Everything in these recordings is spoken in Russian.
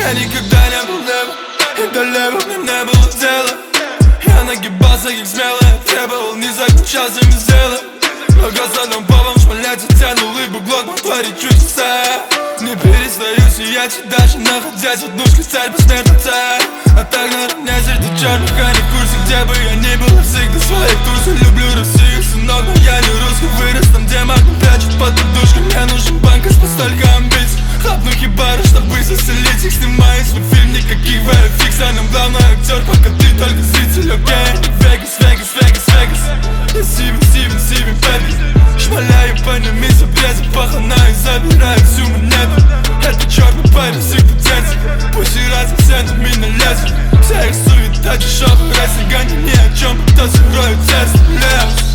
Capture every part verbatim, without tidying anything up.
Я никогда не был левым, и до левых мне не было дела. Я нагибался как смелый, требовал, не заключался без дела. Многосадным попом шмалять тянул, ибо глот мог творить чудеса. Не перестаю сиять, даже находясь в однушке, цель посмертная. А так наравне среди черных, а не в курсе, где бы я ни был. Я всегда своих турсов, люблю Россию, сынок, но я не русский. Вырос там, где могу прячут под подушкой. Мне нужен банк, по столько амбиций. Хлопну хибары, чтобы заселить их. Снимаю свой фильм, никаких ви эф икс. А нам главный актер, пока ты только зритель, окей? Вегас, Вегас, Вегас, Вегас. Я Сивен, Сивен, Сивен, Пеппи. Шмаляю по ним из обреза пахана и забираю всю монету. Это черный парень всех потенций. Пусть и разом все на меня лезут. Вся их суета, дешевый рейсинг, они ни о чем, кто закроет сердце, лес.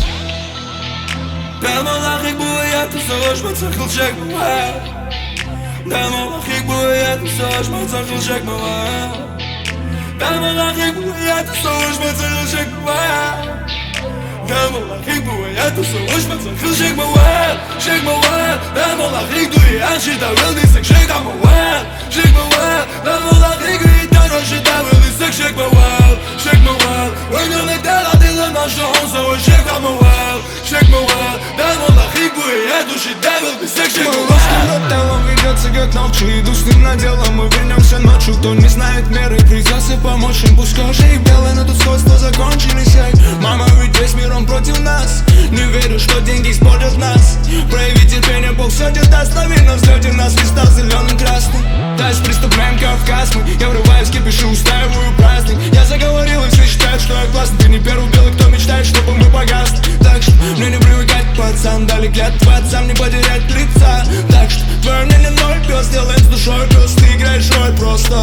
Ben olacak bu hayatı savaşma takılacak mı var? Ben olacak bu hayatı savaşma takılacak mı var? Ben olacak bu hayatı savaşma takılacak mı var? Ben olacak bu hayatı savaşma takılacak mı var? Shake my world, ben olacak duyan şeyden öldüysek shake my world, shake my world, ben olacak duyan şeyden öldüysek shake my world, shake my world. Oynamak der adıyla naşı on savaş shake my world, shake my world. Ben olacak bu hayatı şeyden öldüysek shake my world. Телом ведется как ночью, иду с ним на дело, мы вернемся ночью. Кто не знает меры, придется помочь им. Пусть кожа и белая, но тут сходство закончились. Эй, мама, ведь весь мир он против нас. Не верю, что деньги испортят нас. Прояви терпение, Бог все тебе даст. Лови на взлете нас листа зеленым красным. Дальше приступаем Кавказ мы. Я врываюсь, кипишу, устраиваю праздник. Я заговорил, и все считают, что я классный. Ты не первый белый, кто мечтает, чтобы мы погасли. Так что мне не привыкать, пацан. Дали клятву отцам, не потерять лица. Так что твое мнение ноль, пес, делаем с душой, пес. Ты играешь роль просто.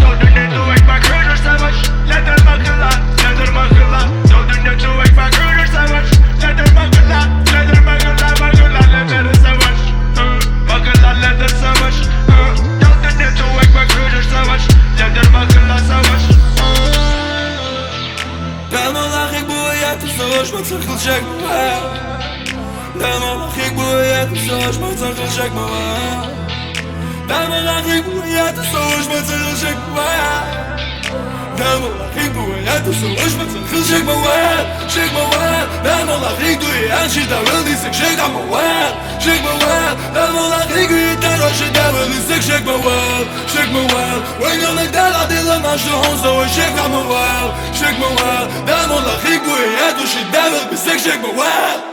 Ben olacak bu hayatı savaşma takılacak mı var? Ben olacak bu hayatı savaşma takılacak mı var? Ben olacak bu hayatı savaşma takılacak mı var? Ben olacak bu hayatı savaşma takılacak mı var? Shake my world, ben olacak duyan şeyden öldüysek shake my world, shake my world. Ben olacak duyan şeyden öldüysek shake my world, shake my world. Oynamak der adıyla naşı on savaş shake my world, shake my world. Ben olacak bu hayatı şeyden öldüysek shake my world.